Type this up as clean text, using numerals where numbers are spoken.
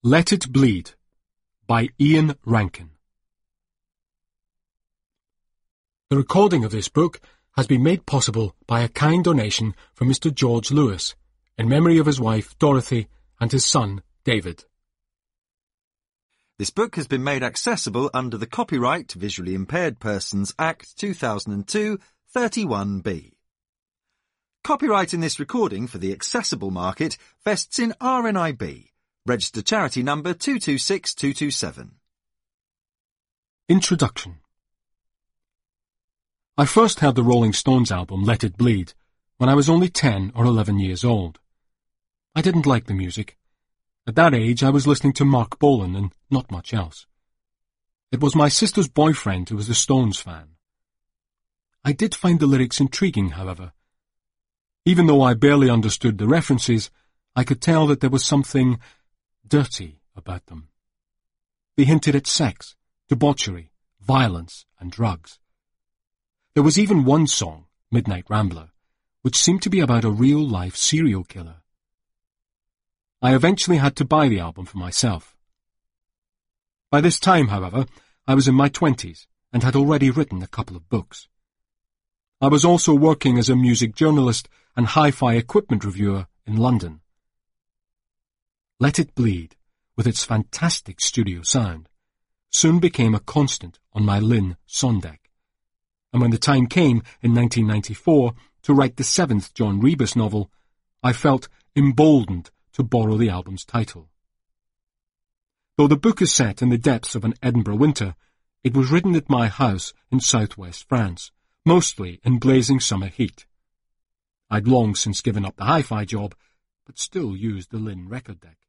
Let It Bleed by Ian Rankin. The recording of this book has been made possible by a kind donation from Mr. George Lewis, in memory of his wife Dorothy and his son David. This book has been made accessible under the Copyright Visually Impaired Persons Act 2002, 31B. Copyright in this recording for the accessible market vests in RNIB, registered charity number 226227. Introduction. I first heard the Rolling Stones album Let It Bleed when I was only 10 or 11 years old. I didn't like the music. At that age I was listening to Mark Bolan and not much else. It was my sister's boyfriend who was a Stones fan. I did find the lyrics intriguing, however. Even though I barely understood the references, I could tell that there was something dirty about them. They hinted at sex, debauchery, violence, and drugs. There was even one song, Midnight Rambler, which seemed to be about a real-life serial killer. I eventually had to buy the album for myself. By this time, however, I was in my 20s and had already written a couple of books. I was also working as a music journalist and hi-fi equipment reviewer in London. Let It Bleed, with its fantastic studio sound, soon became a constant on my Lynn Sondeck. And when the time came in 1994 to write the 7th John Rebus novel, I felt emboldened to borrow the album's title. Though the book is set in the depths of an Edinburgh winter, it was written at my house in southwest France, mostly in blazing summer heat. I'd long since given up the hi-fi job, but still used the Lynn record deck.